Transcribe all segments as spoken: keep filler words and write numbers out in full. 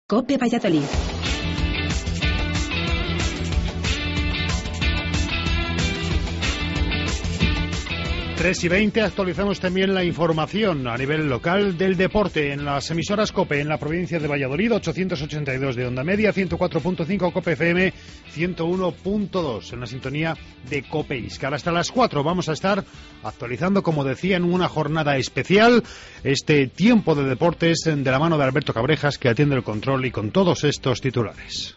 COPE Valladolid. tres y veinte, actualizamos también la información a nivel local del deporte en las emisoras COPE en la provincia de Valladolid, ochocientos ochenta y dos de onda media, ciento cuatro punto cinco COPE F M, ciento uno punto dos en la sintonía de COPE Iscar. Hasta las cuatro vamos a estar actualizando, como decía, en una jornada especial este tiempo de deportes de la mano de Alberto Cabrejas, que atiende el control, y con todos estos titulares.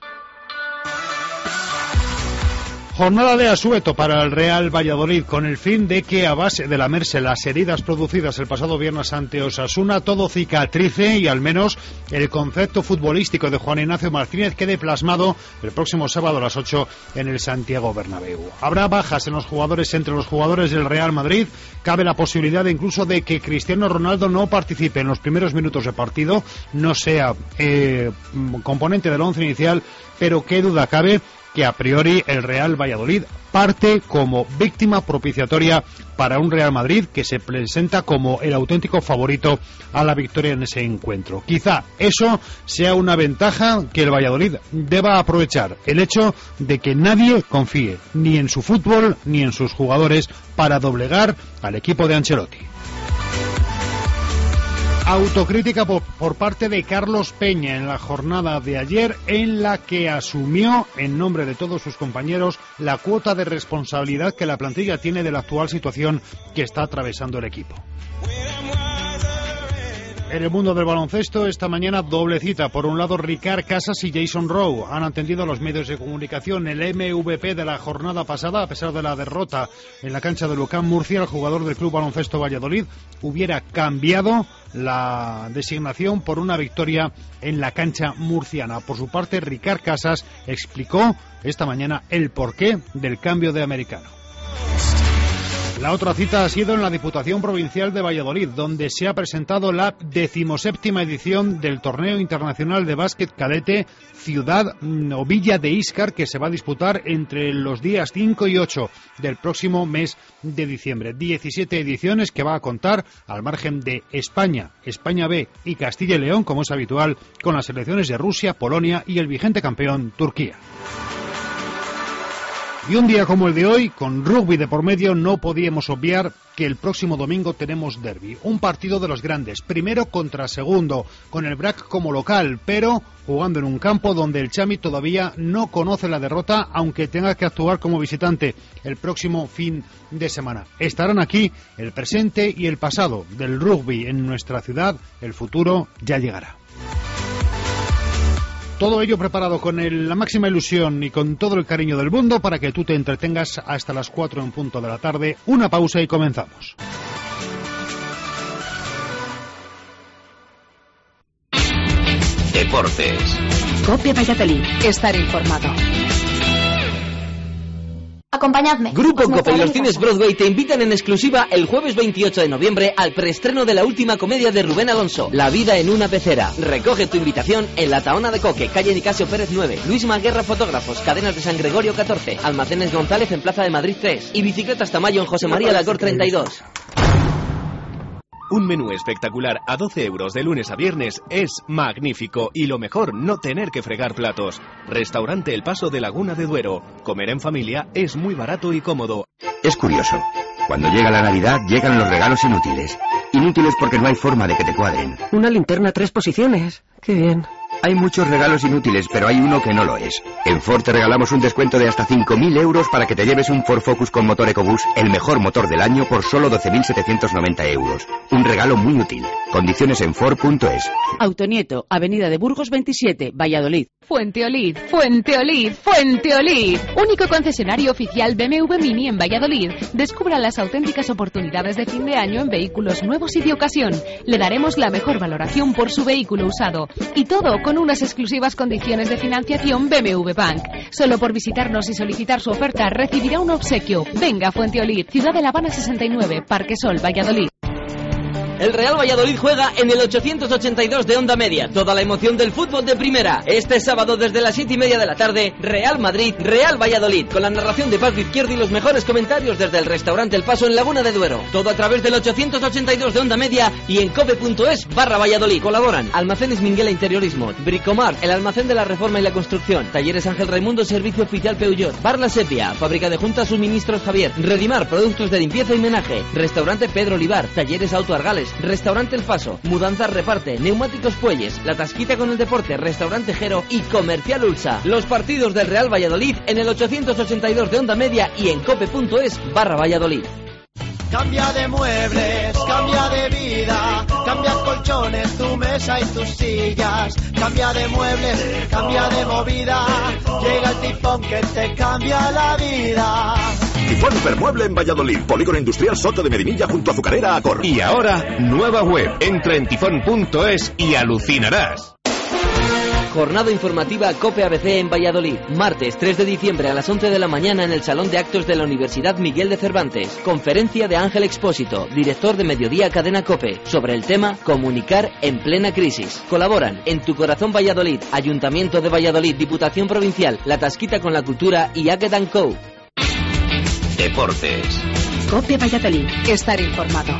Jornada de asueto para el Real Valladolid, con el fin de que, a base de lamerse las heridas producidas el pasado viernes ante Osasuna, todo cicatrice y al menos el concepto futbolístico de Juan Ignacio Martínez quede plasmado el próximo sábado a las ocho en el Santiago Bernabéu. Habrá bajas en los jugadores, entre los jugadores del Real Madrid. Cabe la posibilidad incluso de que Cristiano Ronaldo no participe en los primeros minutos de partido, no sea eh, componente del once inicial, pero qué duda cabe que a priori el Real Valladolid parte como víctima propiciatoria para un Real Madrid que se presenta como el auténtico favorito a la victoria en ese encuentro. Quizá eso sea una ventaja que el Valladolid deba aprovechar, el hecho de que nadie confíe ni en su fútbol ni en sus jugadores para doblegar al equipo de Ancelotti. Autocrítica por, por parte de Carlos Peña en la jornada de ayer, en la que asumió en nombre de todos sus compañeros la cuota de responsabilidad que la plantilla tiene de la actual situación que está atravesando el equipo. En el mundo del baloncesto, esta mañana doble cita. Por un lado, Ricard Casas y Jason Rowe han atendido a los medios de comunicación. El M V P de la jornada pasada, a pesar de la derrota en la cancha de Lucán Murcia, el jugador del Club Baloncesto Valladolid hubiera cambiado la designación por una victoria en la cancha murciana. Por su parte, Ricard Casas explicó esta mañana el porqué del cambio de americano. La otra cita ha sido en la Diputación Provincial de Valladolid, donde se ha presentado la decimoséptima edición del Torneo Internacional de Básquet Cadete Ciudad o Villa de Íscar, que se va a disputar entre los días cinco y ocho del próximo mes de diciembre. diecisiete ediciones que va a contar, al margen de España, España B y Castilla y León, como es habitual, con las selecciones de Rusia, Polonia y el vigente campeón Turquía. Y un día como el de hoy, con rugby de por medio, no podíamos obviar que el próximo domingo tenemos derbi. Un partido de los grandes, primero contra segundo, con el B R A C como local, pero jugando en un campo donde el Chami todavía no conoce la derrota, aunque tenga que actuar como visitante el próximo fin de semana. Estarán aquí el presente y el pasado del rugby en nuestra ciudad. El futuro ya llegará. Todo ello preparado con el, la máxima ilusión y con todo el cariño del mundo para que tú te entretengas hasta las cuatro en punto de la tarde. Una pausa y comenzamos. Deportes. COPE Valladolid. Estar informado. Acompañadme. Grupo Cope y los cines Broadway te invitan en exclusiva el jueves veintiocho de noviembre al preestreno de la última comedia de Rubén Alonso, La vida en una pecera. Recoge tu invitación en La Tahona de Coque, calle Nicasio Pérez nueve, Luis Maguerra Fotógrafos, Cadenas de San Gregorio catorce, Almacenes González en Plaza de Madrid tres y Bicicletas Tamayo en José María Lacor treinta y dos. Un menú espectacular a doce euros de lunes a viernes es magnífico, y lo mejor, no tener que fregar platos. Restaurante El Paso de Laguna de Duero. Comer en familia es muy barato y cómodo. Es curioso. Cuando llega la Navidad, llegan los regalos inútiles. Inútiles porque no hay forma de que te cuadren. Una linterna tres posiciones. Qué bien. Hay muchos regalos inútiles, pero hay uno que no lo es. En Ford te regalamos un descuento de hasta cinco mil euros para que te lleves un Ford Focus con motor EcoBoost, el mejor motor del año, por solo doce mil setecientos noventa euros. Un regalo muy útil. Condiciones en Ford punto es. Autonieto, Avenida de Burgos veintisiete, Valladolid. Fuenteolid, Fuenteolid, Fuenteolid. Único concesionario oficial B M W Mini en Valladolid. Descubra las auténticas oportunidades de fin de año en vehículos nuevos y de ocasión. Le daremos la mejor valoración por su vehículo usado. Y todo con unas exclusivas condiciones de financiación B M W Bank. Solo por visitarnos y solicitar su oferta recibirá un obsequio. Venga a Fuenteolid, Ciudad de La Habana sesenta y nueve, Parque Sol, Valladolid. El Real Valladolid juega en el ochocientos ochenta y dos de Onda Media. Toda la emoción del fútbol de primera. Este sábado desde las siete y media de la tarde, Real Madrid, Real Valladolid, con la narración de Paco Izquierdo y los mejores comentarios desde el restaurante El Paso en Laguna de Duero. Todo a través del ochocientos ochenta y dos de Onda Media y en cope punto es barra Valladolid. Colaboran Almacenes Minguela Interiorismo, Bricomar, el almacén de la reforma y la construcción, Talleres Ángel Raimundo, servicio oficial Peugeot, Bar La Sepia, fábrica de juntas suministros Javier, Redimar, productos de limpieza y menaje, restaurante Pedro Olivar, Talleres Auto Argales, restaurante El Paso, Mudanzas Reparte, Neumáticos Puelles, La Tasquita con el Deporte, restaurante Jero y Comercial Ulsa. Los partidos del Real Valladolid en el ochocientos ochenta y dos de Onda Media y en cope punto es barra Valladolid. Cambia de muebles, cambia de vida, cambia colchones, tu mesa y tus sillas. Cambia de muebles, cambia de movida, llega el tifón que te cambia la vida. Tifón Hipermueble en Valladolid, Polígono Industrial Soto de Medinilla junto a Azucarera Acor. Y ahora, nueva web. Entra en tifón punto es y alucinarás. Jornada informativa COPE A B C en Valladolid. Martes tres de diciembre a las once de la mañana en el Salón de Actos de la Universidad Miguel de Cervantes. Conferencia de Ángel Expósito, director de Mediodía Cadena COPE, sobre el tema Comunicar en plena crisis. Colaboran En Tu Corazón Valladolid, Ayuntamiento de Valladolid, Diputación Provincial, La Tasquita con la Cultura y Agued and Co. Deportes. COPE Valladolid. Estar informado.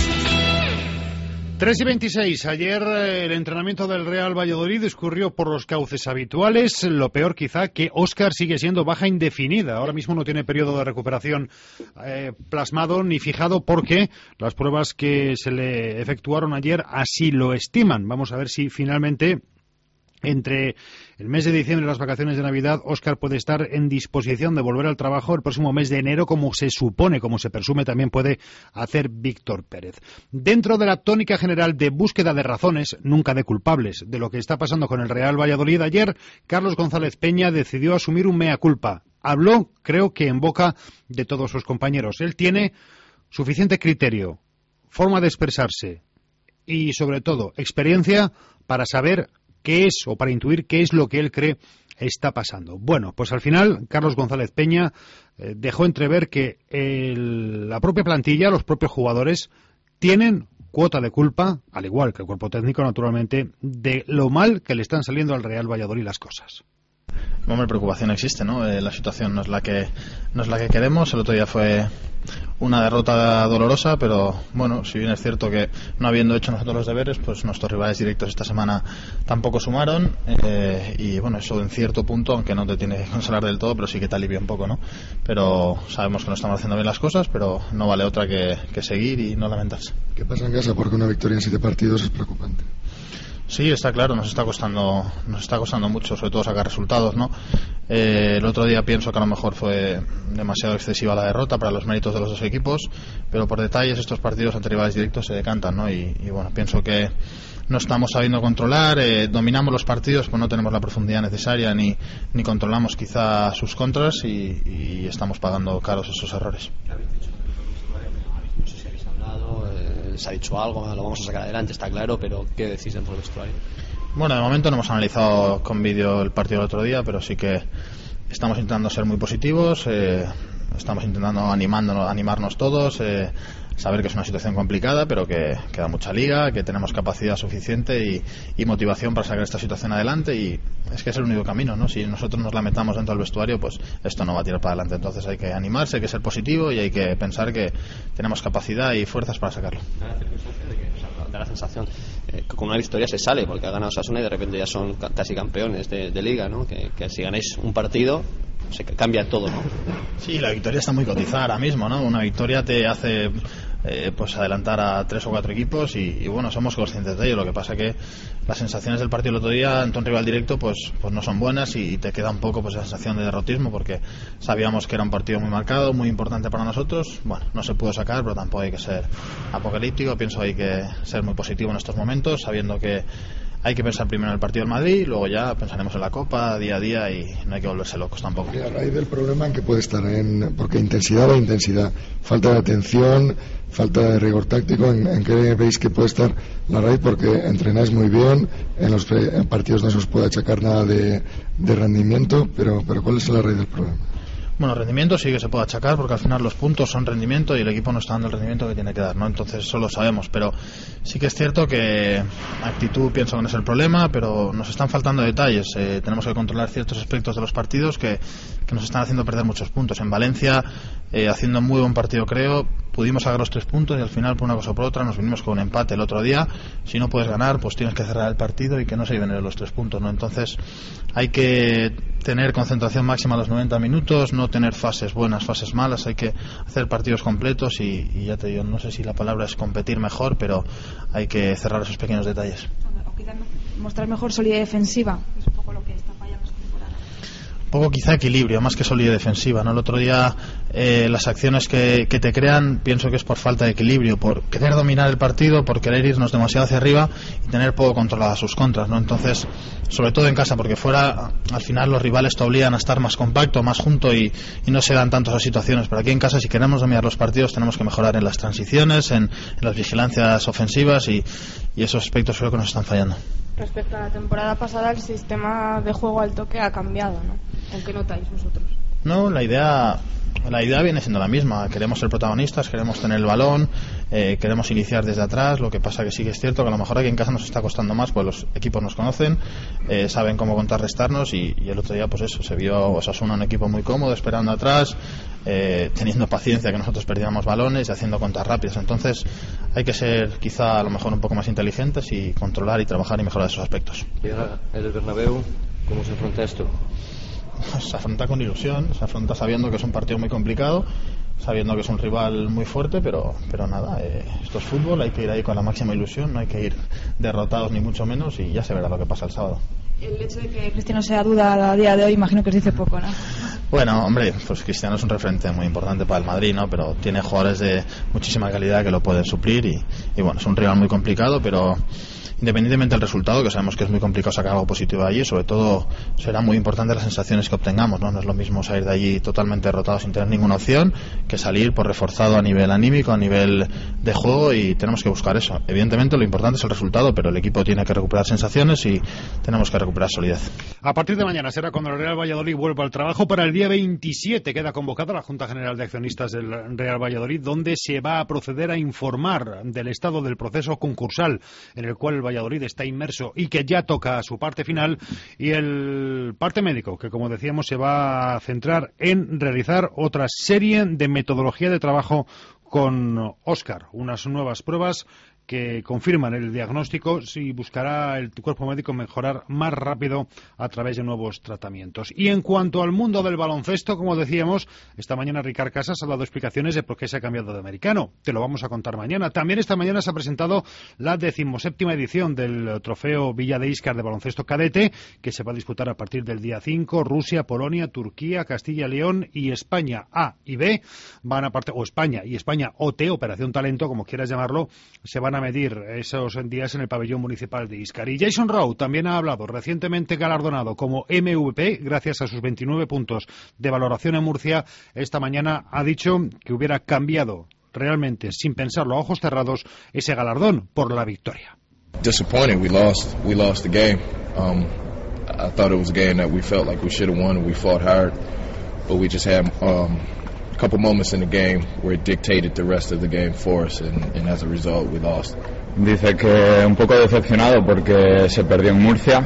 tres y veintiséis. Ayer el entrenamiento del Real Valladolid discurrió por los cauces habituales. Lo peor quizá que Óscar sigue siendo baja indefinida. Ahora mismo no tiene periodo de recuperación eh, plasmado ni fijado porque las pruebas que se le efectuaron ayer así lo estiman. Vamos a ver si finalmente entre el mes de diciembre y las vacaciones de Navidad, Óscar puede estar en disposición de volver al trabajo el próximo mes de enero, como se supone, como se presume también puede hacer Víctor Pérez. Dentro de la tónica general de búsqueda de razones, nunca de culpables, de lo que está pasando con el Real Valladolid, ayer Carlos González Peña decidió asumir un mea culpa. Habló, creo que en boca de todos sus compañeros. Él tiene suficiente criterio, forma de expresarse y, sobre todo, experiencia para saber qué es, o para intuir qué es lo que él cree está pasando. Bueno, pues al final Carlos González Peña eh, dejó entrever que el, la propia plantilla, los propios jugadores, tienen cuota de culpa, al igual que el cuerpo técnico, naturalmente, de lo mal que le están saliendo al Real Valladolid las cosas. Hombre, preocupación existe, ¿no? Eh, la situación no es la que no es la que queremos. El otro día fue una derrota dolorosa, pero bueno, si bien es cierto que no habiendo hecho nosotros los deberes, pues nuestros rivales directos esta semana tampoco sumaron, eh, y bueno, eso en cierto punto, aunque no te tiene que consolar del todo, pero sí que te alivia un poco, ¿no? Pero sabemos que no estamos haciendo bien las cosas, pero no vale otra que, que seguir y no lamentarse. ¿Qué pasa en casa? Porque una victoria en siete partidos es preocupante. Sí, está claro, nos está costando nos está costando mucho, sobre todo sacar resultados, ¿no? Eh, el otro día pienso que a lo mejor fue demasiado excesiva la derrota para los méritos de los dos equipos, pero por detalles estos partidos ante rivales directos se decantan, ¿no? Y, y bueno, pienso que no estamos sabiendo controlar, eh, dominamos los partidos, pues no tenemos la profundidad necesaria ni, ni controlamos quizá sus contras y, y estamos pagando caros esos errores. Se ha dicho algo, lo vamos a sacar adelante, está claro, pero ¿qué decís dentro del vestuario? Bueno, de momento no hemos analizado con vídeo el partido del otro día, pero sí que estamos intentando ser muy positivos, eh, estamos intentando animándonos, animarnos todos, eh, saber que es una situación complicada, pero que queda mucha liga, que tenemos capacidad suficiente y, y motivación para sacar esta situación adelante, y es que es el único camino, ¿no? Si nosotros nos lamentamos dentro del vestuario, pues esto no va a tirar para adelante. Entonces hay que animarse, hay que ser positivo y hay que pensar que tenemos capacidad y fuerzas para sacarlo. Da la sensación eh, que con una victoria se sale, porque ha ganado Osasuna y de repente ya son casi campeones de, de liga, ¿no? Que, que si ganáis un partido se cambia todo, ¿no? Sí, la victoria está muy cotizada ahora mismo, ¿no? Una victoria te hace eh, pues adelantar a tres o cuatro equipos y, y bueno, somos conscientes de ello. Lo que pasa que las sensaciones del partido del otro día ante un rival directo pues pues no son buenas y, y te queda un poco pues la sensación de derrotismo, porque sabíamos que era un partido muy marcado, muy importante para nosotros. Bueno, no se pudo sacar, pero tampoco hay que ser apocalíptico. Pienso que hay que ser muy positivo en estos momentos, sabiendo que hay que pensar primero en el partido del Madrid, luego ya pensaremos en la Copa día a día y no hay que volverse locos tampoco. Y a raíz del problema en que puede estar, en, porque intensidad o intensidad, falta de atención, falta de rigor táctico, ¿en, en qué veis que puede estar la raíz? Porque entrenáis muy bien, en los en partidos no se os puede achacar nada de, de rendimiento, pero, pero ¿cuál es la raíz del problema? Bueno, rendimiento sí que se puede achacar, porque al final los puntos son rendimiento y el equipo no está dando el rendimiento que tiene que dar, ¿no? Entonces eso lo sabemos, pero sí que es cierto que actitud pienso que no es el problema, pero nos están faltando detalles. Eh, tenemos que controlar ciertos aspectos de los partidos que, que nos están haciendo perder muchos puntos. En Valencia, eh, haciendo un muy buen partido creo, pudimos sacar los tres puntos y al final por una cosa o por otra nos vinimos con un empate el otro día. Si no puedes ganar, pues tienes que cerrar el partido y que no se lleven los tres puntos, ¿no? Entonces hay que tener concentración máxima a los noventa minutos, no tener fases buenas, fases malas, hay que hacer partidos completos y, y ya te digo, no sé si la palabra es competir mejor, pero hay que cerrar esos pequeños detalles. O quizás mostrar mejor solidez defensiva, es un poco lo que está fallando esta temporada. Un poco quizá equilibrio, más que solidez defensiva, ¿no? El otro día eh, las acciones que, que te crean, pienso que es por falta de equilibrio, por querer dominar el partido, por querer irnos demasiado hacia arriba y tener poco controladas sus contras, ¿no? Entonces, sobre todo en casa, porque fuera al final los rivales te obligan a estar más compacto, más junto y, y no se dan tanto esas situaciones, pero aquí en casa si queremos dominar los partidos tenemos que mejorar en las transiciones, en, en las vigilancias ofensivas y, y esos aspectos creo que nos están fallando. Respecto a la temporada pasada, el sistema de juego al toque ha cambiado, ¿no? ¿O qué notáis vosotros? No, la idea la idea viene siendo la misma. Queremos ser protagonistas, queremos tener el balón, eh, queremos iniciar desde atrás. Lo que pasa que sí que es cierto que a lo mejor aquí en casa nos está costando más, pues los equipos nos conocen, eh, saben cómo contrarrestarnos y, y el otro día pues eso, se vio Osasuna un equipo muy cómodo, esperando atrás, eh, teniendo paciencia que nosotros perdiéramos balones y haciendo contras rápidas. Entonces hay que ser quizá a lo mejor un poco más inteligentes y controlar y trabajar y mejorar esos aspectos. ¿Y ahora el Bernabéu cómo se afronta esto? Se afronta con ilusión, se afronta sabiendo que es un partido muy complicado, sabiendo que es un rival muy fuerte, pero pero nada, eh, esto es fútbol, hay que ir ahí con la máxima ilusión, no hay que ir derrotados ni mucho menos y ya se verá lo que pasa el sábado. El hecho de que Cristiano sea duda a día de hoy imagino que os dice poco, ¿no? Bueno, hombre, pues Cristiano es un referente muy importante para el Madrid, ¿no? Pero tiene jugadores de muchísima calidad que lo pueden suplir y, y bueno, es un rival muy complicado, pero independientemente del resultado, que sabemos que es muy complicado sacar algo positivo de allí, sobre todo será muy importante las sensaciones que obtengamos, ¿no? No es lo mismo salir de allí totalmente derrotado sin tener ninguna opción que salir por reforzado a nivel anímico, a nivel de juego y tenemos que buscar eso. Evidentemente lo importante es el resultado, pero el equipo tiene que recuperar sensaciones y tenemos que recuperar solidez. A partir de mañana será cuando el Real Valladolid vuelva al trabajo. Para el día veintisiete queda convocada la Junta General de Accionistas del Real Valladolid, donde se va a proceder a informar del estado del proceso concursal en el cual el Valladolid está inmerso y que ya toca su parte final, y el parte médico, que como decíamos se va a centrar en realizar otra serie de metodología de trabajo con Óscar, unas nuevas pruebas que confirman el diagnóstico y buscará el cuerpo médico mejorar más rápido a través de nuevos tratamientos. Y en cuanto al mundo del baloncesto, como decíamos, esta mañana Ricard Casas ha dado explicaciones de por qué se ha cambiado de americano. Te lo vamos a contar mañana. También esta mañana se ha presentado la decimoséptima edición del trofeo Villa de Íscar de baloncesto cadete, que se va a disputar a partir del día cinco. Rusia, Polonia, Turquía, Castilla y León y España A y B van a partir, o España y España O T, Operación Talento, como quieras llamarlo, se van a medir esos días en el pabellón municipal de Íscar. Y Jason Rowe también ha hablado, recientemente galardonado como M V P gracias a sus veintinueve puntos de valoración en Murcia. Esta mañana ha dicho que hubiera cambiado realmente, sin pensarlo a ojos cerrados, ese galardón por la victoria. Disappointed, we lost, we lost the game. Um, I thought it was a game that we felt like we should have won and we fought hard, but we just had um, a couple moments in the game where it dictated the rest of the game for us, and, and as a result we lost. Dice que un poco decepcionado porque se perdió en Murcia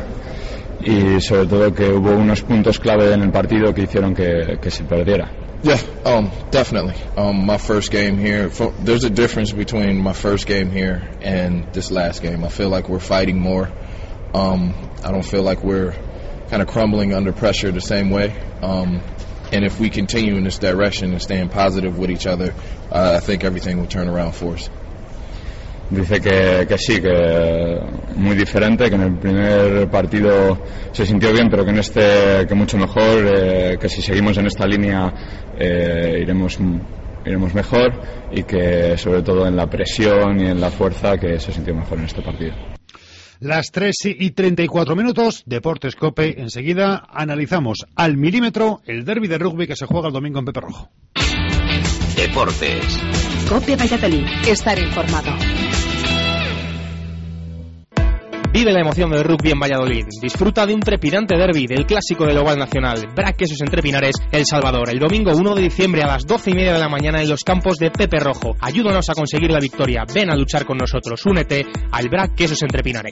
y sobre todo que hubo unos puntos clave en el partido que hicieron que, que se perdiera. Yeah, um, definitely. Um, my first game here, for, there's a difference between my first game here and this last game. I feel like we're fighting more. Um, I don't feel like we're kind of crumbling under pressure the same way. Um, and if we continue in this direction and staying positive with each other, uh, I think everything will turn around for us. Dice que, que sí, que muy diferente, que en el primer partido se sintió bien, pero que en este que mucho mejor, eh, que si seguimos en esta línea eh, iremos iremos mejor y que sobre todo en la presión y en la fuerza que se sintió mejor en este partido. Las tres y treinta y cuatro minutos, Deportes COPE. Enseguida analizamos al milímetro el derbi de rugby que se juega el domingo en Pepe Rojo. Deportes. COPE Valladolid. Estar informado. Vive la emoción del rugby en Valladolid. Disfruta de un trepidante derbi del clásico del Oval Nacional. B R A C Quesos Entre Pinares, El Salvador. El domingo uno de diciembre a las doce y media de la mañana en los campos de Pepe Rojo. Ayúdanos a conseguir la victoria. Ven a luchar con nosotros. Únete al B R A C Quesos Entre Pinares.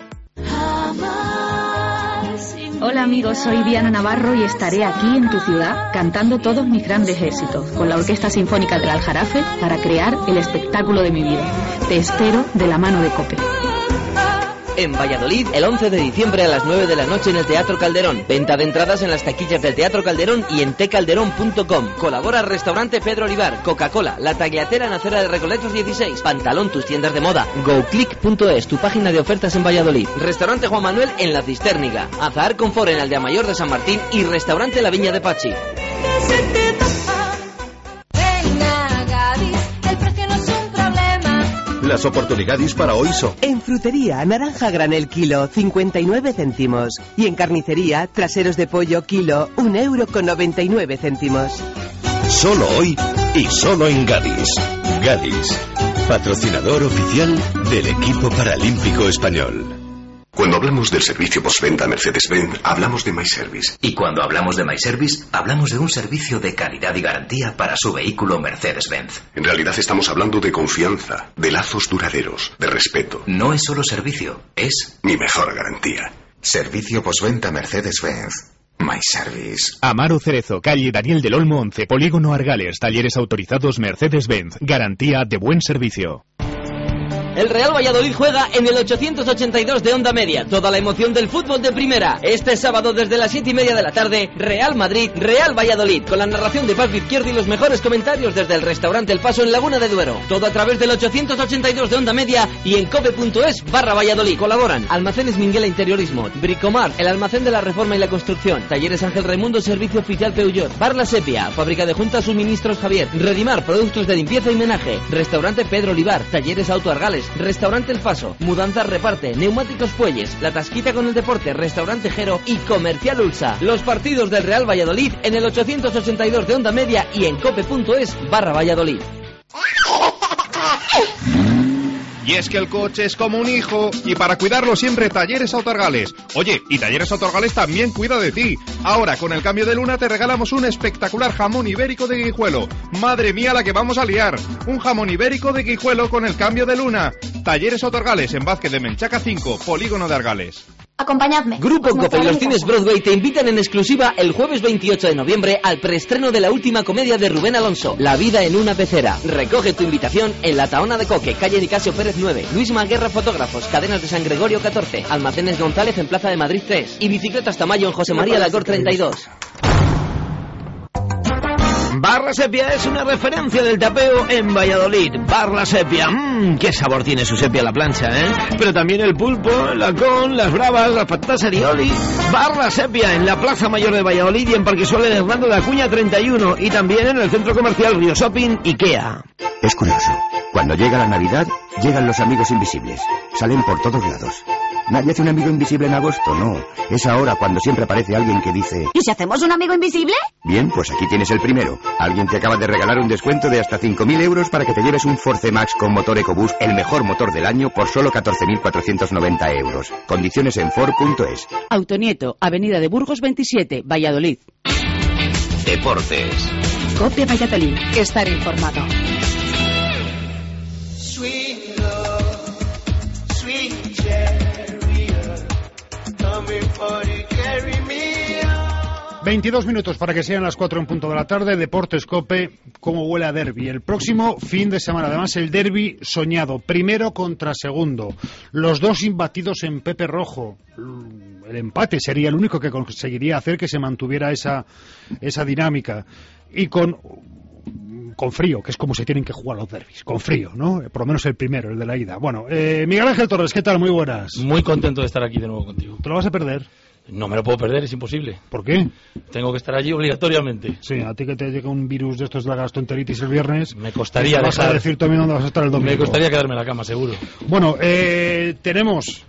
Hola amigos, soy Diana Navarro y estaré aquí en tu ciudad cantando todos mis grandes éxitos con la Orquesta Sinfónica del Aljarafe para crear el espectáculo de mi vida. Te espero de la mano de COPE. En Valladolid, el once de diciembre a las nueve de la noche en el Teatro Calderón. Venta de entradas en las taquillas del Teatro Calderón y en tecalderón punto com. Colabora Restaurante Pedro Olivar, Coca-Cola, La Tagliatera en Acera de Recoletos dieciséis, Pantalón, tus tiendas de moda, goclick punto es, tu página de ofertas en Valladolid. Restaurante Juan Manuel en La Cistérniga, Azahar Confort en Aldea Mayor de San Martín y Restaurante La Viña de Pachi. Las oportunidades para hoy son: en frutería, naranja granel kilo, cincuenta y nueve céntimos. Y en carnicería, traseros de pollo kilo, un euro con noventa y nueve céntimos. Solo hoy y solo en Gadis. Gadis, patrocinador oficial del equipo paralímpico español. Cuando hablamos del servicio postventa Mercedes-Benz, hablamos de MyService. Y cuando hablamos de MyService, hablamos de un servicio de calidad y garantía para su vehículo Mercedes-Benz. En realidad estamos hablando de confianza, de lazos duraderos, de respeto. No es solo servicio, es mi mejor garantía. Servicio postventa Mercedes-Benz. MyService. Amaro Cerezo, calle Daniel del Olmo once, Polígono Argales, talleres autorizados Mercedes-Benz. Garantía de buen servicio. El Real Valladolid juega en el ochocientos ochenta y dos de Onda Media. Toda la emoción del fútbol de primera. Este sábado desde las siete y media de la tarde, Real Madrid, Real Valladolid. Con la narración de Paco Izquierdo y los mejores comentarios desde el restaurante El Paso en Laguna de Duero. Todo a través del ochocientos ochenta y dos de Onda Media y en cope punto es barra Valladolid. Colaboran Almacenes Minguela Interiorismo, Bricomar, el almacén de la reforma y la construcción, Talleres Ángel Raimundo, servicio oficial Peugeot, Bar La Sepia, fábrica de juntas suministros Javier, Redimar, productos de limpieza y menaje, restaurante Pedro Olivar, Talleres Auto Argales, Restaurante El Paso, Mudanzas Reparte, Neumáticos Fuelles, La Tasquita con el Deporte, Restaurante Jero y Comercial Ulsa. Los partidos del Real Valladolid en el ochocientos ochenta y dos de Onda Media y en cope punto es barra Valladolid. Y es que el coche es como un hijo, y para cuidarlo siempre Talleres Autorgales. Oye, y Talleres Autorgales también cuida de ti. Ahora, con el cambio de luna te regalamos un espectacular jamón ibérico de Guijuelo. Madre mía la que vamos a liar. Un jamón ibérico de Guijuelo con el cambio de luna. Talleres Autorgales en Vázquez de Menchaca cinco, Polígono de Argales. Acompañadme. Grupo Cope y los cines Broadway te invitan en exclusiva el jueves veintiocho de noviembre al preestreno de la última comedia de Rubén Alonso, La vida en una pecera. Recoge tu invitación en La Taona de Coque, calle Nicasio Pérez nueve, Luis Maguerra Fotógrafos, Cadenas de San Gregorio catorce, Almacenes González en Plaza de Madrid tres y Bicicletas Tamayo en José María Lacor treinta y dos. Bar La Sepia es una referencia del tapeo en Valladolid. Bar La Sepia, mmm, qué sabor tiene su sepia a la plancha, ¿eh? Pero también el pulpo, el lacón, las bravas, las patatas arioli. Bar La Sepia en la Plaza Mayor de Valladolid y en Parquesuelo de Hernando de Acuña treinta y uno y también en el Centro Comercial Río Shopping Ikea. Es curioso, cuando llega la Navidad, llegan los amigos invisibles. Salen por todos lados. Nadie hace un amigo invisible en agosto, no. Es ahora cuando siempre aparece alguien que dice... ¿Y si hacemos un amigo invisible? Bien, pues aquí tienes el primero. Alguien te acaba de regalar un descuento de hasta cinco mil euros para que te lleves un Force Max con motor EcoBoost, el mejor motor del año, por solo catorce mil cuatrocientos noventa euros. Condiciones en Ford punto es. Autonieto, Avenida de Burgos veintisiete, Valladolid. Deportes. COPE Valladolid. Estar informado. Sweet love, sweet chariot, coming for to carry me on. veintidós minutos para que sean las cuatro en punto de la tarde. Deportes COPE, como huele a derbi. El próximo fin de semana, además, el derbi soñado. Primero contra segundo. Los dos imbatidos en Pepe Rojo. El empate sería el único que conseguiría hacer que se mantuviera esa, esa dinámica. Y con... con frío, que es como se tienen que jugar los derbis, con frío, ¿no? Por lo menos el primero, el de la ida. Bueno, eh, Miguel Ángel Torres, ¿qué tal? Muy buenas. Muy contento de estar aquí de nuevo contigo. ¿Te lo vas a perder? No me lo puedo perder, es imposible. ¿Por qué? Tengo que estar allí obligatoriamente. Sí, a ti que te llega un virus de estos de la gastroenteritis el viernes... Me costaría dejar... vas a decir también dónde vas a estar el domingo. Me costaría quedarme en la cama, seguro. Bueno, eh, tenemos...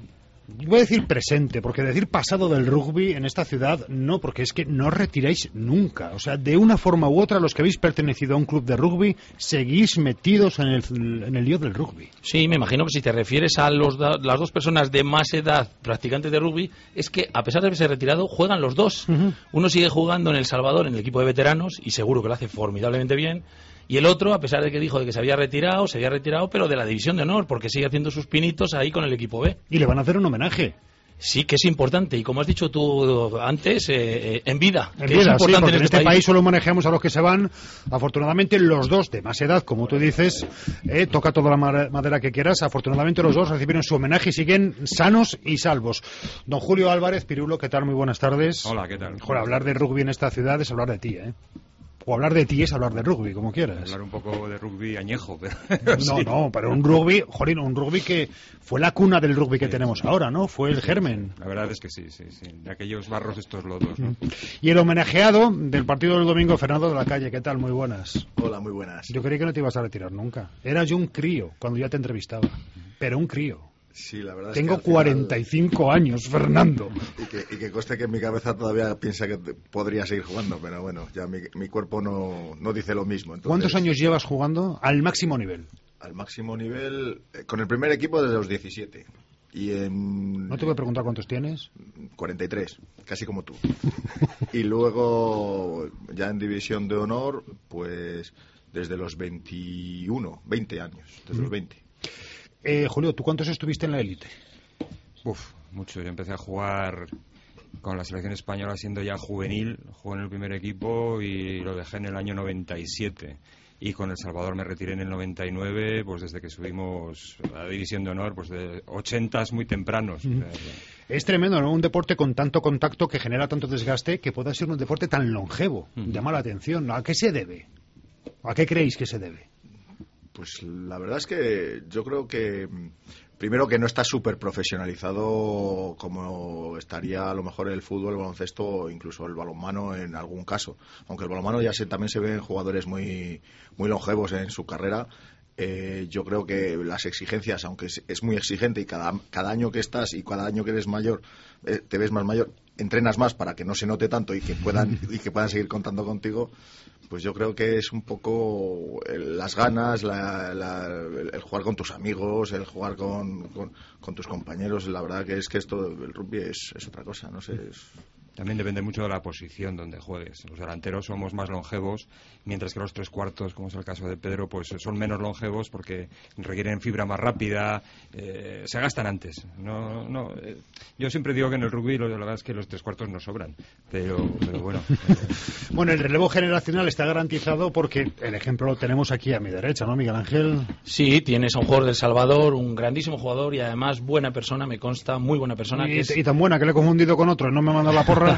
voy a decir presente, porque decir pasado del rugby en esta ciudad, no, porque es que no os retiráis nunca. O sea, de una forma u otra, los que habéis pertenecido a un club de rugby, seguís metidos en el, en el lío del rugby. Sí, me imagino que si te refieres a los da, las dos personas de más edad practicantes de rugby, es que a pesar de haberse retirado, juegan los dos. Uh-huh. Uno sigue jugando en El Salvador, en el equipo de veteranos, y seguro que lo hace formidablemente bien. Y el otro, a pesar de que dijo de que se había retirado, se había retirado, pero de la división de honor, porque sigue haciendo sus pinitos ahí con el equipo B. Y le van a hacer un homenaje. Sí, que es importante. Y como has dicho tú antes, eh, eh, en vida. En que vida, es importante sí, porque en en este este país. país solo manejamos a los que se van. Afortunadamente, los dos de más edad, como tú dices, eh, toca toda la madera que quieras. Afortunadamente, los dos recibieron su homenaje y siguen sanos y salvos. Don Julio Álvarez, Pirulo, ¿qué tal? Muy buenas tardes. Hola, ¿qué tal? Joder, hablar de rugby en esta ciudad es hablar de ti, ¿eh? O hablar de ti es hablar de rugby, como quieras. Hablar un poco de rugby añejo, pero... No, sí. no, pero un rugby, jolín, un rugby que fue la cuna del rugby que sí, tenemos sí. ahora, ¿no? Fue el sí, germen. Sí. La verdad es que sí, sí, sí. De aquellos barros estos lodos, ¿no? Y el homenajeado del partido del domingo, Fernando de la Calle, ¿qué tal? Muy buenas. Hola, muy buenas. Yo creí que no te ibas a retirar nunca. Era yo un crío cuando ya te entrevistaba, pero un crío. Sí, la verdad Tengo es que cuarenta y cinco final... años, Fernando. Y que, y que conste que en mi cabeza todavía piensa que podría seguir jugando, pero bueno, ya mi, mi cuerpo no, no dice lo mismo. Entonces, ¿cuántos años llevas jugando al máximo nivel? Al máximo nivel, eh, con el primer equipo desde los diecisiete. Y en... ¿No te voy a preguntar cuántos tienes? cuarenta y tres, casi como tú. Y luego, ya en División de Honor, pues desde los veintiuno, veinte años, desde mm. los veinte. Eh, Julio, ¿tú cuántos estuviste en la élite? Uf, mucho. Yo empecé a jugar con la selección española siendo ya juvenil. Jugué en el primer equipo y lo dejé en el año noventa y siete. Y con El Salvador me retiré en el noventa y nueve, pues desde que subimos a la División de Honor, pues de ochentas muy tempranos. Mm. Es tremendo, ¿no? Un deporte con tanto contacto que genera tanto desgaste que pueda ser un deporte tan longevo. Mm. Llama la atención. ¿A qué se debe? ¿A qué creéis que se debe? Pues la verdad es que yo creo que primero que no está súper profesionalizado como estaría a lo mejor el fútbol, el baloncesto o incluso el balonmano en algún caso. Aunque el balonmano ya se, también se ven jugadores muy, muy longevos en su carrera. Eh, yo creo que las exigencias, aunque es, es muy exigente y cada, cada año que estás y cada año que eres mayor, eh, te ves más mayor, entrenas más para que no se note tanto y que puedan, y que puedan seguir contando contigo. Pues yo creo que es un poco el, las ganas, la, la, el jugar con tus amigos, el jugar con, con, con tus compañeros. La verdad que es que esto, el rugby es, es otra cosa, no sé. Es... También depende mucho de la posición donde juegues. Los delanteros somos más longevos, mientras que los tres cuartos, como es el caso de Pedro, pues son menos longevos porque requieren fibra más rápida, eh, se gastan antes. No, no, eh, yo siempre digo que en el rugby lo, la verdad es que los tres cuartos no sobran, pero, pero bueno. Eh. Bueno, el relevo generacional está garantizado porque el ejemplo lo tenemos aquí a mi derecha, ¿no, Miguel Ángel? Sí, tienes a un jugador del Salvador, un grandísimo jugador y además buena persona, me consta, muy buena persona. Y, que es... y tan buena que le he confundido con otro, no me manda la porra.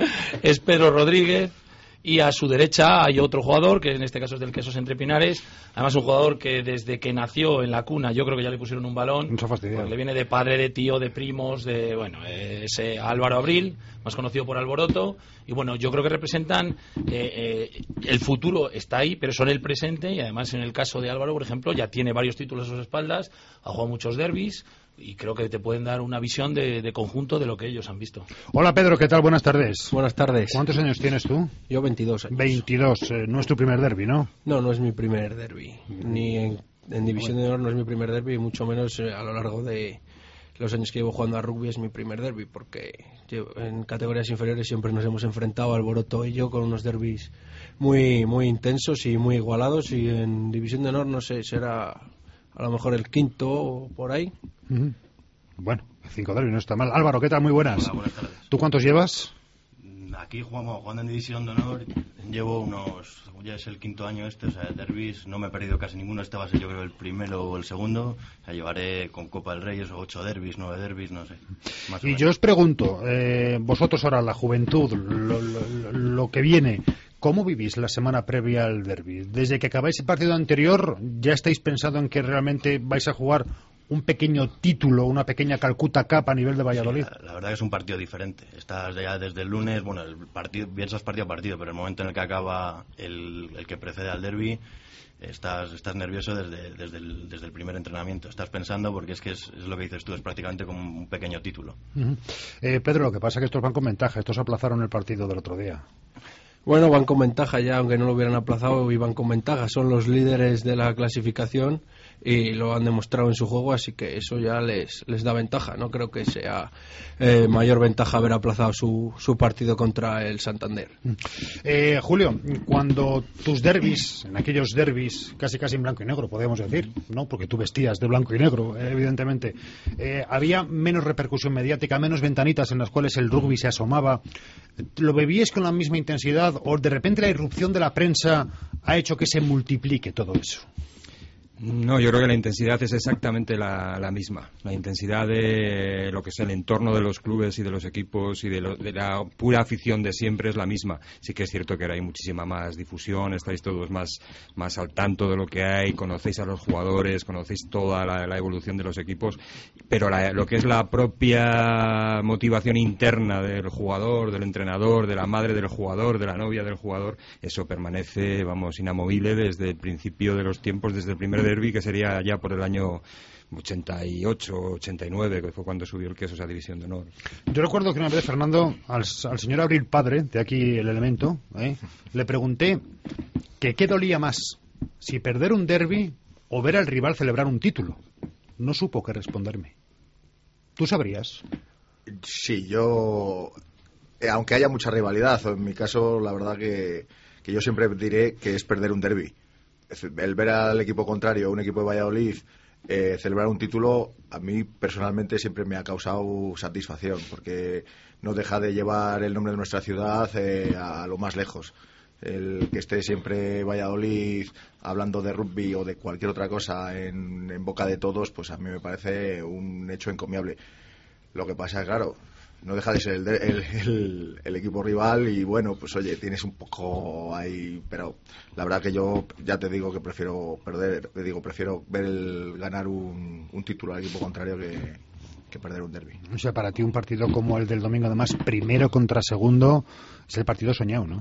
Es Pedro Rodríguez. Y a su derecha hay otro jugador, que en este caso es del Quesos Entre Pinares. Además un jugador que desde que nació en la cuna, yo creo que ya le pusieron un balón. Pues le viene de padre, de tío, de primos, de bueno, es eh, Álvaro Abril, más conocido por Alboroto. Y bueno, yo creo que representan eh, eh, el futuro está ahí, pero son el presente. Y además en el caso de Álvaro, por ejemplo, ya tiene varios títulos a sus espaldas, ha jugado muchos derbis. Y creo que te pueden dar una visión de, de conjunto de lo que ellos han visto. Hola Pedro, ¿qué tal? Buenas tardes. Buenas tardes. ¿Cuántos años tienes tú? Yo veintidós años. veintidós, eh, no es tu primer derbi, ¿no? No, no es mi primer derbi. Ni en, en División de Honor no es mi primer derbi, y mucho menos eh, a lo largo de los años que llevo jugando a rugby es mi primer derbi, porque llevo, en categorías inferiores siempre nos hemos enfrentado, Alboroto y yo, con unos derbis muy, muy intensos y muy igualados, y en División de Honor, no sé, será a lo mejor el quinto o por ahí. Uh-huh. Bueno, cinco derbis no está mal. Álvaro, ¿qué tal? Muy buenas. Hola, buenas tardes. ¿Tú cuántos llevas? Aquí jugamos, jugando en División de Honor, llevo unos, ya es el quinto año este, o sea, derbis, no me he perdido casi ninguno, este va a ser yo creo el primero o el segundo, o sea, llevaré con Copa del Rey esos ocho derbis, nueve derbis, no sé. Más y yo os pregunto, eh, vosotros ahora, la juventud, lo, lo, lo que viene, ¿cómo vivís la semana previa al derbi? Desde que acabáis el partido anterior, ¿ya estáis pensando en que realmente vais a jugar un pequeño título, una pequeña Calcuta Cup a nivel de Valladolid? Sí, la, la verdad que es un partido diferente. Estás ya desde el lunes, bueno, el partido, piensas partido a partido, pero el momento en el que acaba el, el que precede al derbi, estás, estás nervioso desde, desde, el, desde el primer entrenamiento. Estás pensando, porque es que es, es lo que dices tú, es prácticamente como un pequeño título. Uh-huh. eh, Pedro, lo que pasa es que estos van con ventaja. Estos aplazaron el partido del otro día. Bueno, van con ventaja ya, aunque no lo hubieran aplazado, iban con ventaja. Son los líderes de la clasificación y lo han demostrado en su juego, así que eso ya les, les da ventaja. No creo que sea eh, mayor ventaja haber aplazado su, su partido contra el Santander. Eh, Julio, cuando tus derbis, en aquellos derbis casi casi en blanco y negro, podríamos decir, ¿no? Porque tú vestías de blanco y negro, eh, evidentemente, eh, había menos repercusión mediática, menos ventanitas en las cuales el rugby se asomaba. ¿Lo bebíais con la misma intensidad o de repente la irrupción de la prensa ha hecho que se multiplique todo eso? No, yo creo que la intensidad es exactamente la, la misma. La intensidad de lo que es el entorno de los clubes y de los equipos y de, lo, de la pura afición de siempre es la misma. Sí que es cierto que ahora hay muchísima más difusión, estáis todos más, más al tanto de lo que hay, conocéis a los jugadores, conocéis toda la, la evolución de los equipos, pero la, lo que es la propia motivación interna del jugador, del entrenador, de la madre del jugador, de la novia del jugador, eso permanece, vamos, inamovible desde el principio de los tiempos, desde el primer derbi, que sería ya por el año ochenta y ocho, ochenta y nueve, que fue cuando subió el Quesos a División de Honor. Yo recuerdo que una vez, Fernando, al, al señor Abril Padre, de aquí el elemento, ¿eh? le pregunté que qué dolía más, si perder un derbi o ver al rival celebrar un título. No supo qué responderme. ¿Tú sabrías? Sí, yo... Eh, aunque haya mucha rivalidad, en mi caso, la verdad que, que yo siempre diré que es perder un derbi. El ver al equipo contrario, un equipo de Valladolid, eh, celebrar un título, a mí personalmente siempre me ha causado satisfacción, porque no deja de llevar el nombre de nuestra ciudad eh, a lo más lejos. El que esté siempre Valladolid hablando de rugby o de cualquier otra cosa en, en boca de todos, pues a mí me parece un hecho encomiable. Lo que pasa es, claro, no deja de ser el, el, el, el equipo rival y bueno, pues oye, tienes un poco ahí, pero la verdad que yo ya te digo que prefiero perder, te digo, prefiero ver el, ganar un, un título al equipo contrario que, que perder un derbi. O sea, para ti un partido como el del domingo, además, primero contra segundo, es el partido soñado, ¿no?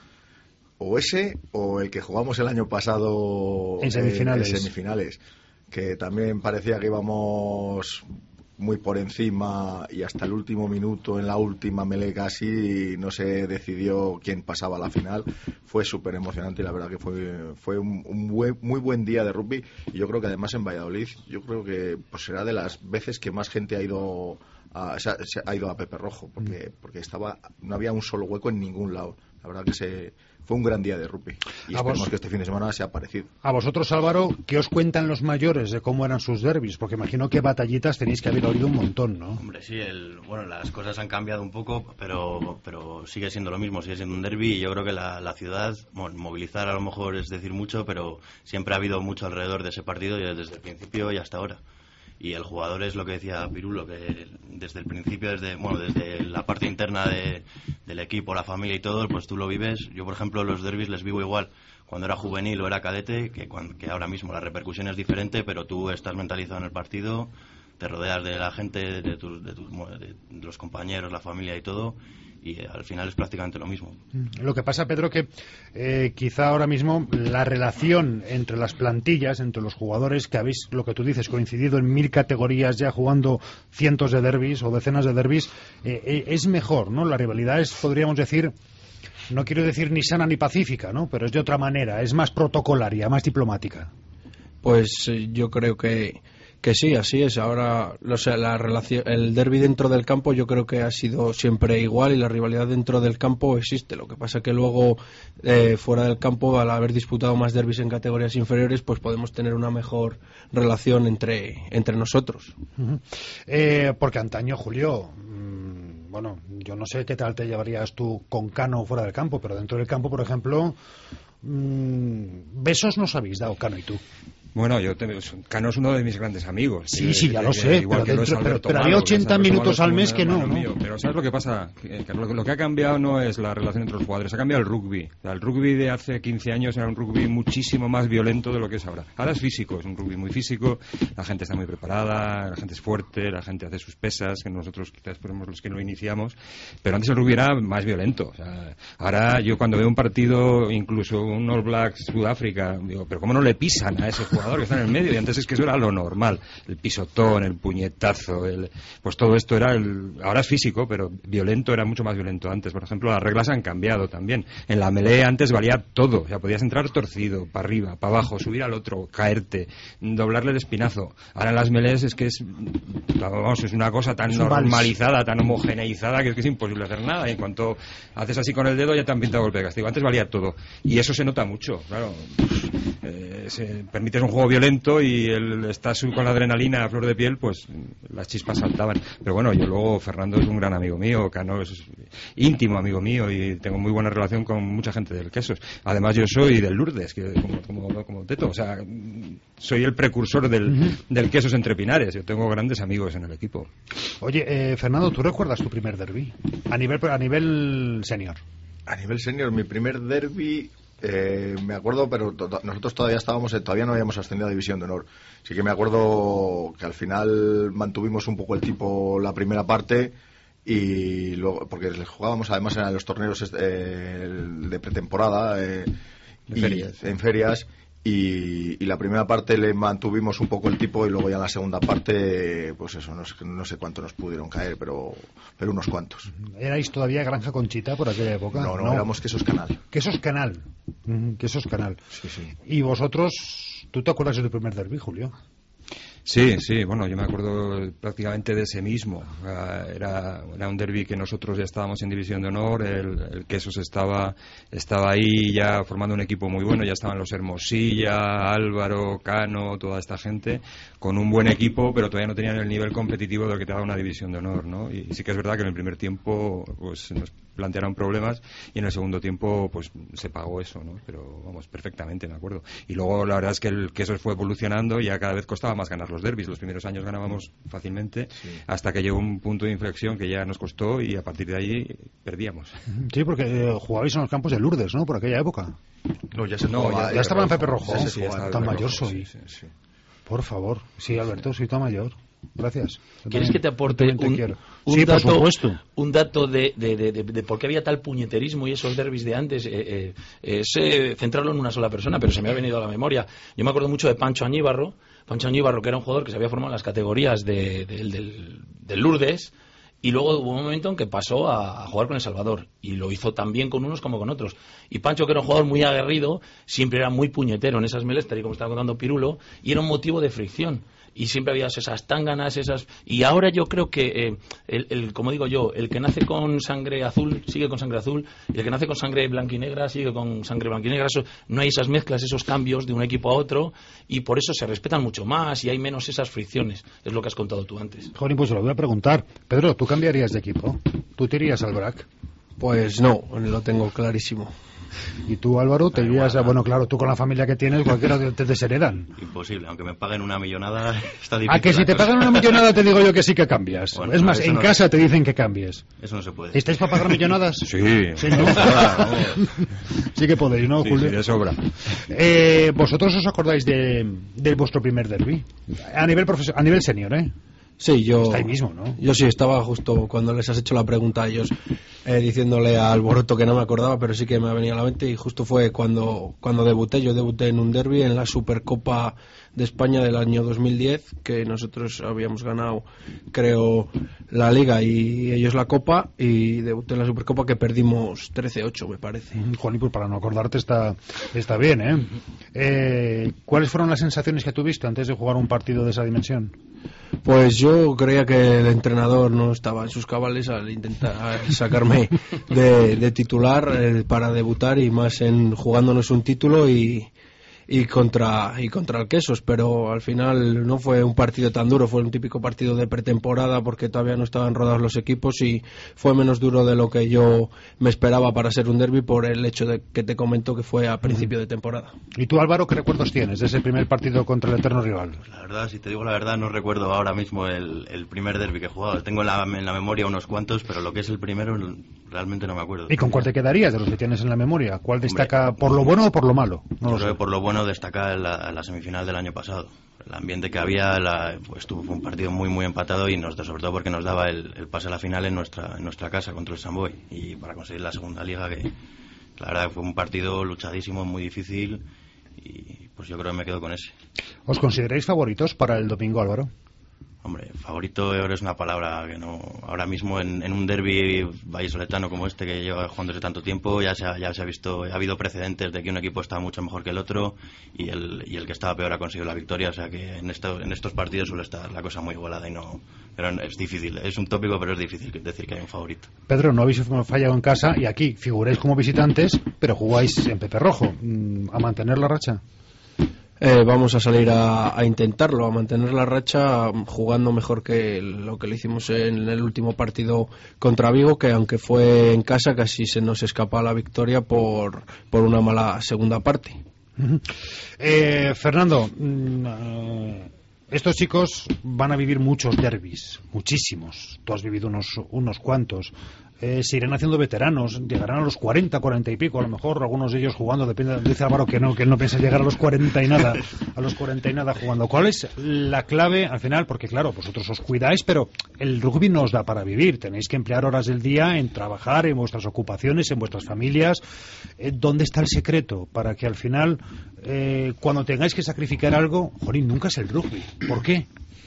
O ese, o el que jugamos el año pasado en semifinales, en semifinales, que también parecía que íbamos muy por encima y hasta el último minuto, en la última melee casi, no se decidió quién pasaba a la final. Fue súper emocionante y la verdad que fue fue un, un buen, muy buen día de rugby. Y yo creo que además en Valladolid, yo creo que pues será de las veces que más gente ha ido a, se ha, se ha ido a Pepe Rojo, porque, porque estaba no había un solo hueco en ningún lado. La verdad que se fue un gran día de rugby y esperemos vos, que este fin de semana sea parecido. A vosotros, Álvaro, ¿qué os cuentan los mayores de cómo eran sus derbis? Porque imagino que batallitas tenéis que haber oído un montón, ¿no? Hombre, sí, el, bueno, las cosas han cambiado un poco, pero pero sigue siendo lo mismo, sigue siendo un derbi y yo creo que la, la ciudad, bueno, movilizar a lo mejor es decir mucho, pero siempre ha habido mucho alrededor de ese partido desde el principio y hasta ahora. Y el jugador es lo que decía Pirulo, que desde el principio, desde bueno desde la parte interna de, del equipo, la familia y todo, pues tú lo vives. Yo, por ejemplo, los derbis les vivo igual cuando era juvenil o era cadete, que, cuando, que ahora mismo la repercusión es diferente, pero tú estás mentalizado en el partido, te rodeas de la gente, de, tus, de, tus, de los compañeros, la familia y todo, y al final es prácticamente lo mismo. Lo que pasa, Pedro, que eh, quizá ahora mismo la relación entre las plantillas, entre los jugadores, que habéis, lo que tú dices, coincidido en mil categorías ya jugando cientos de derbis o decenas de derbis, eh, eh, es mejor, ¿no? La rivalidad es, podríamos decir, no quiero decir ni sana ni pacífica, ¿no? Pero es de otra manera, es más protocolaria, más diplomática. Pues eh, yo creo que Que sí, así es. Ahora, o sea, la relación, el derbi dentro del campo yo creo que ha sido siempre igual y la rivalidad dentro del campo existe. Lo que pasa que luego, eh, fuera del campo, al haber disputado más derbis en categorías inferiores, pues podemos tener una mejor relación entre, entre nosotros. Uh-huh. eh, porque antaño, Julio, mmm, bueno, yo no sé qué tal te llevarías tú con Cano fuera del campo, pero dentro del campo, por ejemplo, mmm, besos nos habéis dado, Cano y tú. Bueno, yo te, Cano es uno de mis grandes amigos. Sí, eh, sí, ya eh, lo eh, sé, igual pero, que lo dentro, es pero, Alberto pero Malo, había ochenta Alberto minutos Malo al mes es un que no, hermano ¿no? mío. Pero ¿sabes lo que pasa? Que, que lo, lo que ha cambiado no es la relación entre los jugadores, ha cambiado el rugby. O sea, el rugby de hace quince años era un rugby muchísimo más violento de lo que es ahora. Ahora es físico, es un rugby muy físico, la gente está muy preparada, la gente es fuerte, la gente hace sus pesas, que nosotros quizás fuimos los que lo iniciamos, pero antes el rugby era más violento. O sea, ahora yo cuando veo un partido, incluso un All Blacks Sudáfrica, digo, pero ¿cómo no le pisan a ese jugador que está en el medio? Y antes es que eso era lo normal, el pisotón, el puñetazo, el... pues todo esto era el... ahora es físico, pero violento era mucho más violento antes. Por ejemplo, las reglas han cambiado también. En la melee antes valía todo, o sea, podías entrar torcido, para arriba, para abajo, subir al otro, caerte, doblarle el espinazo. Ahora en las melees es que es, vamos, es una cosa tan es un normalizada, vals. Tan homogeneizada, que es que es imposible hacer nada. Y en cuanto haces así con el dedo ya te han pintado golpe de castigo. Antes valía todo. Y eso se nota mucho, claro. Eh, se, permites un juego violento y el, estás con la adrenalina a flor de piel, pues las chispas saltaban. Pero bueno, yo luego, Fernando es un gran amigo mío, Cano es íntimo amigo mío y tengo muy buena relación con mucha gente del Quesos. Además yo soy del Lourdes, que como, como, como Teto, o sea, soy el precursor del, uh-huh. del Quesos entre Pinares. Yo tengo grandes amigos en el equipo. Oye, eh, Fernando, ¿tú recuerdas tu primer derbi? A nivel, a nivel senior. A nivel senior, mi primer derbi... Eh, me acuerdo, pero to- nosotros todavía estábamos, todavía no habíamos ascendido a División de Honor. Sí que me acuerdo que al final mantuvimos un poco el tipo la primera parte y luego, porque jugábamos además en los torneos eh, de pretemporada eh, en y, ferias, en ferias y, y la primera parte le mantuvimos un poco el tipo y luego ya en la segunda parte, pues eso, no sé, no sé cuánto nos pudieron caer, pero pero unos cuantos. ¿Erais todavía Granja Conchita por aquella época? No, no, no. Éramos Quesos Canal. Quesos Canal. Mm, Quesos Canal. Sí, sí. ¿Y vosotros, tú te acuerdas de tu primer derbi, Julio? Sí, sí, bueno, yo me acuerdo prácticamente de ese mismo. Era, era un derbi que nosotros ya estábamos en División de Honor, el, el Quesos estaba, estaba ahí ya formando un equipo muy bueno, ya estaban los Hermosilla, Álvaro, Cano, toda esta gente, con un buen equipo, pero todavía no tenían el nivel competitivo de lo que te da una División de Honor, ¿no? Y sí que es verdad que en el primer tiempo pues nos plantearon problemas y en el segundo tiempo pues se pagó eso, ¿no? Pero vamos, perfectamente, me acuerdo. Y luego la verdad es que el Quesos fue evolucionando y ya cada vez costaba más ganar los derbis. Los primeros años ganábamos fácilmente, sí, hasta que llegó un punto de inflexión que ya nos costó y a partir de ahí perdíamos. Sí, porque eh, jugabais en los campos de Lourdes, ¿no? Por aquella época. No, ya se no, jugaba, ya, ya estaba en Pepe Rojo. Sí, sí, sí, tan mayor soy. Sí, sí, sí. Por favor. Sí, Alberto, soy tan mayor. Gracias. ¿Quieres que te aporte un, un sí, dato, por supuesto. un dato de, de, de, de, de por qué había tal puñeterismo y esos derbis de antes? Eh, eh, es eh, centrarlo en una sola persona, pero se me ha venido a la memoria. Yo me acuerdo mucho de Pancho Añíbarro. Pancho Añíbarro, que era un jugador que se había formado en las categorías de, de, del, del Lourdes, y luego hubo un momento en que pasó a, a jugar con El Salvador, y lo hizo tan bien con unos como con otros. Y Pancho, que era un jugador muy aguerrido, siempre era muy puñetero en esas melees, tal y como estaba contando Pirulo, y era un motivo de fricción. Y siempre había esas tánganas, esas... Y ahora yo creo que, eh, el, el, como digo yo, el que nace con sangre azul sigue con sangre azul, y el que nace con sangre blanquinegra sigue con sangre blanquinegra. Eso, no hay esas mezclas, esos cambios de un equipo a otro, y por eso se respetan mucho más y hay menos esas fricciones. Es lo que has contado tú antes. Joder, pues se lo voy a preguntar. Pedro, ¿tú cambiarías de equipo? ¿Tú te irías al B R A C? Pues no, lo tengo clarísimo. ¿Y tú, Álvaro, te irías? A... Bueno, claro, tú con la familia que tienes, cualquiera te, te desheredan. Imposible, aunque me paguen una millonada, está difícil. A que si te pagan una millonada te digo yo que sí que cambias. Bueno, es más, en no casa se... te dicen que cambies. Eso no se puede. ¿Estáis para pagar millonadas? Sí. Sí, ¿no? Sí que podéis, ¿no, sí, Julio? Sí, de sobra. Eh, ¿Vosotros os acordáis de, de vuestro primer derbi? A nivel profesor, a nivel senior, ¿eh? Sí, yo... Está ahí mismo, ¿no? Yo sí, estaba justo cuando les has hecho la pregunta a ellos, eh, diciéndole a Alboroto que no me acordaba, pero sí que me ha venido a la mente, y justo fue cuando, cuando debuté. Yo debuté en un derbi, en la Supercopa de España del año dos mil diez, que nosotros habíamos ganado, creo, la Liga y ellos la Copa, y debuté en la Supercopa que perdimos trece ocho, me parece. Juan, y pues para no acordarte está, está bien, ¿eh? ¿eh? ¿Cuáles fueron las sensaciones que tuviste antes de jugar un partido de esa dimensión? Pues yo creía que el entrenador no estaba en sus cabales al intentar sacarme de, de titular eh, para debutar, y más en jugándonos un título, y, y contra y contra el Quesos, pero al final no fue un partido tan duro, fue un típico partido de pretemporada porque todavía no estaban rodados los equipos y fue menos duro de lo que yo me esperaba para ser un derbi por el hecho de que te comento que fue a principio de temporada. ¿Y tú, Álvaro, qué recuerdos tienes de ese primer partido contra el eterno rival? Pues la verdad, si te digo la verdad, no recuerdo ahora mismo el, el primer derbi que he jugado. Tengo en la, en la memoria unos cuantos, pero lo que es el primero realmente no me acuerdo. ¿Y con cuál te quedarías de los que tienes en la memoria? ¿Cuál destaca, Hombre, por lo bueno o por lo malo? No yo lo creo sé. que por lo bueno destaca la, la semifinal del año pasado. El ambiente que había, la, pues tuvo fue un partido muy muy empatado y nos, sobre todo porque nos daba el, el pase a la final en nuestra en nuestra casa contra el Samboy y para conseguir la segunda liga, que la verdad fue un partido luchadísimo, muy difícil y pues yo creo que me quedo con ese. ¿Os consideráis favoritos para el domingo, Álvaro? Hombre, favorito ahora es una palabra que no... Ahora mismo en, en un derbi vallisoletano como este que lleva jugando desde tanto tiempo ya se ha, ya se ha visto, ha habido precedentes de que un equipo está mucho mejor que el otro y el, y el que estaba peor ha conseguido la victoria, o sea que en, esto, en estos partidos suele estar la cosa muy igualada y no... Pero es difícil, es un tópico pero es difícil decir que hay un favorito. Pedro, no habéis fallado en casa y aquí figuráis como visitantes, pero jugáis en Pepe Rojo. ¿A mantener la racha? Eh, vamos a salir a, a intentarlo, a mantener la racha jugando mejor que lo que le hicimos en el último partido contra Vigo, que aunque fue en casa casi se nos escapa la victoria por, por una mala segunda parte. Uh-huh. eh, Fernando, uh, estos chicos van a vivir muchos derbis, muchísimos. Tú has vivido unos, unos cuantos. Eh, se irán haciendo veteranos, llegarán a los cuarenta, cuarenta y pico, a lo mejor algunos de ellos jugando, depende, dice Álvaro que no, que él no piensa llegar a los cuarenta y nada, a los cuarenta y nada jugando. ¿Cuál es la clave al final? Porque claro, vosotros os cuidáis, pero el rugby no os da para vivir, tenéis que emplear horas del día en trabajar, en vuestras ocupaciones, en vuestras familias. Eh, ¿Dónde está el secreto para que al final, eh, cuando tengáis que sacrificar algo, jolín, nunca es el rugby? ¿Por qué?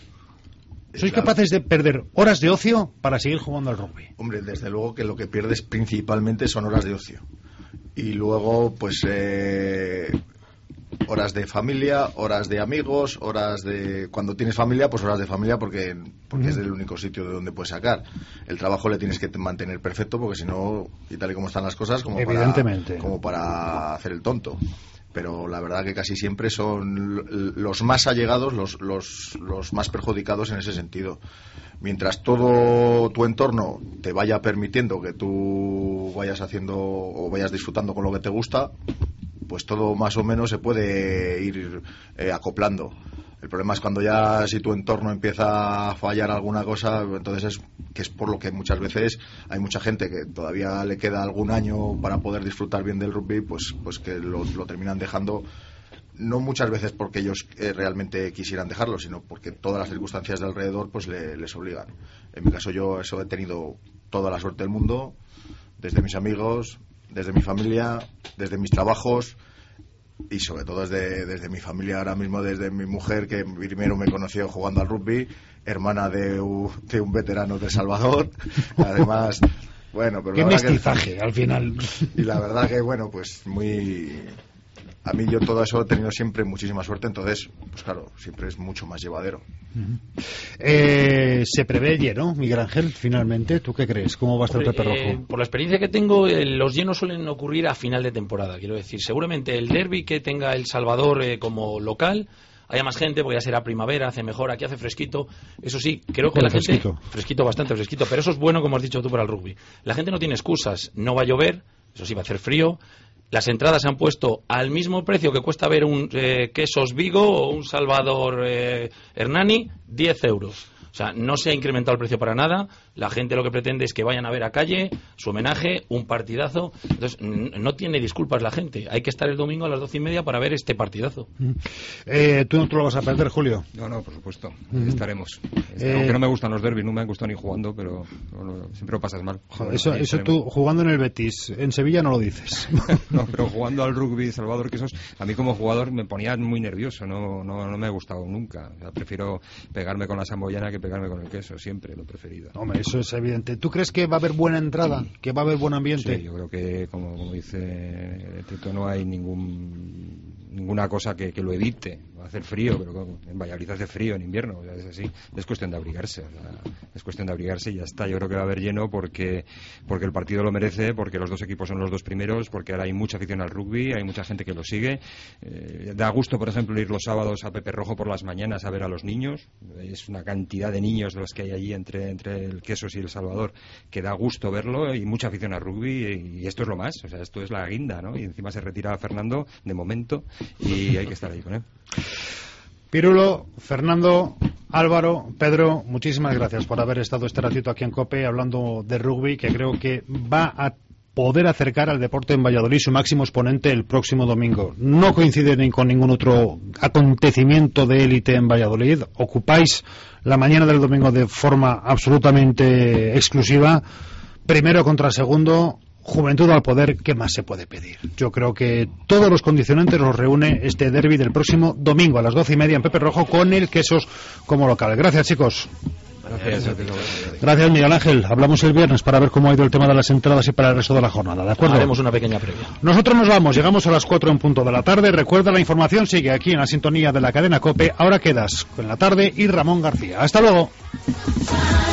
¿Sois capaces de perder horas de ocio para seguir jugando al rugby? Hombre, desde luego que lo que pierdes principalmente son horas de ocio. Y luego, pues, eh, horas de familia, horas de amigos, horas de... Cuando tienes familia, pues horas de familia porque, porque uh-huh. es el único sitio de donde puedes sacar. El trabajo le tienes que mantener perfecto porque si no, y tal y como están las cosas, como, Evidentemente. Para, como para hacer el tonto. Pero la verdad que casi siempre son los más allegados, los, los, los más perjudicados en ese sentido. Mientras todo tu entorno te vaya permitiendo que tú vayas haciendo o vayas disfrutando con lo que te gusta, pues todo más o menos se puede ir eh, acoplando. El problema es cuando ya si tu entorno empieza a fallar alguna cosa, entonces es que es por lo que muchas veces hay mucha gente que todavía le queda algún año para poder disfrutar bien del rugby, pues pues que lo, lo terminan dejando, no muchas veces porque ellos eh, realmente quisieran dejarlo, sino porque todas las circunstancias de alrededor pues le, les obligan. En mi caso yo eso he tenido toda la suerte del mundo, desde mis amigos, desde mi familia, desde mis trabajos. Y sobre todo desde, desde mi familia, ahora mismo desde mi mujer, que primero me conoció jugando al rugby, hermana de un, de un veterano de Salvador, además, bueno, pero qué la mestizaje que, al final. Y la verdad que, bueno, pues muy... A mí yo todo eso he tenido siempre muchísima suerte, entonces, pues claro, siempre es mucho más llevadero. Uh-huh. Eh, se prevé lleno, Miguel Ángel, finalmente. ¿Tú qué crees? ¿Cómo va a estar el Pepe Rojo? Eh, por la experiencia que tengo, eh, los llenos suelen ocurrir a final de temporada, quiero decir. Seguramente el derbi que tenga El Salvador eh, como local, haya más gente, porque ya será primavera, hace mejor, aquí hace fresquito. Eso sí, creo que bueno, la gente... Fresquito. Fresquito, bastante fresquito, pero eso es bueno, como has dicho tú, para el rugby. La gente no tiene excusas, no va a llover, eso sí, va a hacer frío. Las entradas se han puesto al mismo precio que cuesta ver un eh, Quesos Vigo o un Salvador eh, Hernani, diez euros. O sea, no se ha incrementado el precio para nada. La gente lo que pretende es que vayan a ver a Calle, su homenaje, un partidazo. Entonces, no tiene disculpas la gente. Hay que estar el domingo a las doce y media para ver este partidazo. Eh, ¿Tú no te lo vas a perder, Julio? No, no, por supuesto. Mm. Estaremos. Eh... Aunque no me gustan los derbis, no me han gustado ni jugando, pero no, siempre lo pasas mal. Joder, eso eso tú, jugando en el Betis, en Sevilla no lo dices. No, pero jugando al rugby, Salvador Quesos, a mí como jugador me ponía muy nervioso. No, no, no me ha gustado nunca. O sea, prefiero pegarme con la samboyana que pegarme con el queso, siempre lo he preferido. Hombre, eso es evidente. ¿Tú crees que va a haber buena entrada? ¿Que va a haber buen ambiente? Sí, yo creo que, como, como dice Tito, no hay ningún ninguna cosa que, que lo evite. hacer frío, pero en Valladolid hace frío en invierno, o sea, es así, es cuestión de abrigarse, o sea, es cuestión de abrigarse y ya está. Yo creo que va a haber lleno porque, porque el partido lo merece, porque los dos equipos son los dos primeros, porque ahora hay mucha afición al rugby, hay mucha gente que lo sigue. Eh, da gusto, por ejemplo, ir los sábados a Pepe Rojo por las mañanas a ver a los niños. Es una cantidad de niños de los que hay allí entre, entre el Quesos y el Salvador que da gusto verlo, y mucha afición al rugby, y, y esto es lo más, o sea, esto es la guinda, ¿no? Y encima se retira Fernando de momento y hay que estar ahí con él. Pirulo, Fernando, Álvaro, Pedro, muchísimas gracias por haber estado este ratito aquí en COPE hablando de rugby, que creo que va a poder acercar al deporte en Valladolid su máximo exponente el próximo domingo. No coincide ni con ningún otro acontecimiento de élite en Valladolid. Ocupáis la mañana del domingo de forma absolutamente exclusiva. Primero contra segundo, juventud al poder, ¿qué más se puede pedir? Yo creo que todos los condicionantes los reúne este derbi del próximo domingo a las doce y media en Pepe Rojo con el Quesos como local. Gracias, chicos. Gracias. Gracias, Miguel Ángel. Hablamos el viernes para ver cómo ha ido el tema de las entradas y para el resto de la jornada, ¿de acuerdo? Haremos una pequeña previa. Nosotros nos vamos, llegamos a las cuatro en punto de la tarde. Recuerda, la información sigue aquí en la sintonía de la cadena COPE. Ahora quedas con la tarde y Ramón García. Hasta luego.